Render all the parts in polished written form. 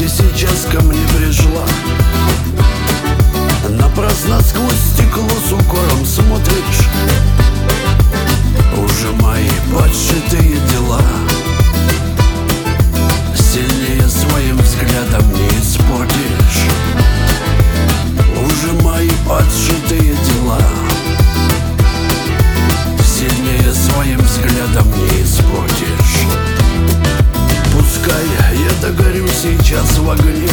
ты сейчас ко мне пришла. Напрасно сквозь стекло с укором смотришь. Уже мои подшитые дела сильнее своим взглядом не испортишь. Уже мои подшитые дела сильнее своим взглядом не испортишь. Пускай я догорю сейчас в огне,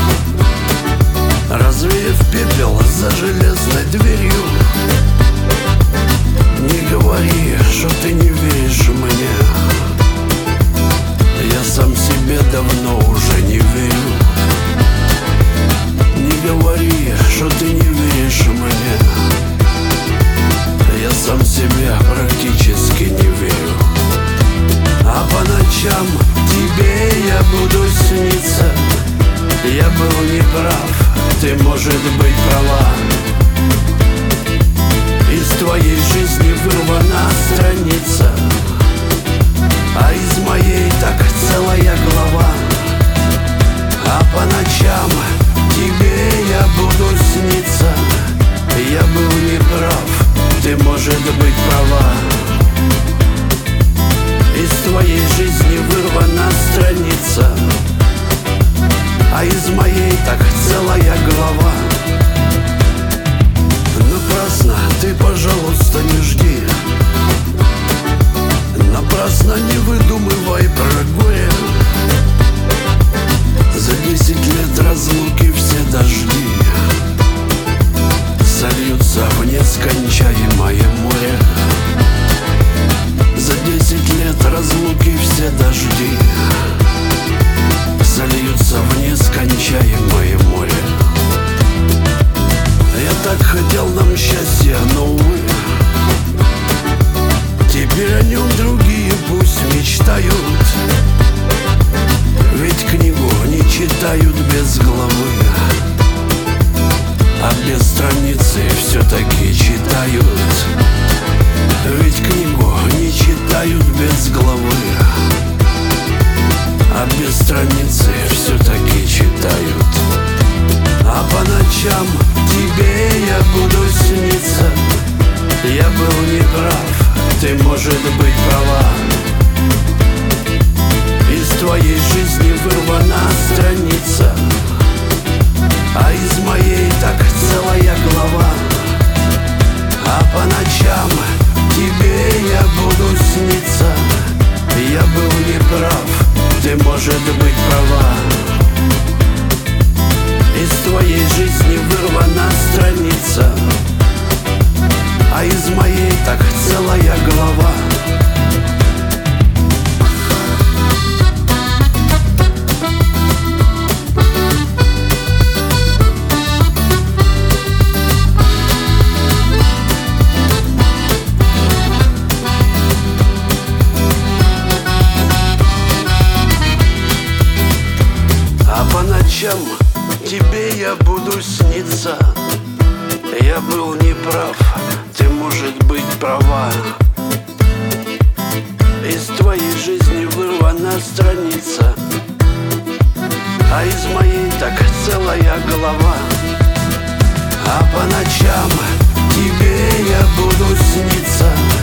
развеяв пепел за железной дверью. Не говори, что ты не веришь мне, я сам себе давно уже не верю. Не говори, что ты не веришь мне, я сам себе практически не верю. А по ночам тебе я буду сниться. Я был неправ, ты, может быть, права. Из твоей жизни вырвана страница, а из моей так целая глава. А по ночам тебе я буду сниться. Я был неправ, ты, может быть, права. Из твоей жизни вырвана страница, а из моей так целая глава. Напрасно ты, пожалуйста, не жди, напрасно не выдумывай про горе. За 10 лет разлуки все дожди сольются в нескончаемое море. За 10 лет разлуки все дожди сольются в нескончаемое море. Я так хотел нам счастья, но увы, теперь о нем другие пусть мечтают. Ведь книгу не читают без главы, а без страницы все-таки читают. Ведь книгу не читают без главы, а без страницы все-таки читают. А по ночам тебе я буду сниться. Я был неправ, ты, может быть, права. Из твоей жизни вырвана страница, а из моей так целая глава. А по ночам тебе я буду сниться. Я был неправ, ты, может быть, права. Из твоей жизни вырвана страница, а из моей так целая глава. Тебе я буду сниться. Я был неправ, ты, может быть, права. Из твоей жизни вырвана страница, а из моей так целая голова. А по ночам тебе я буду сниться.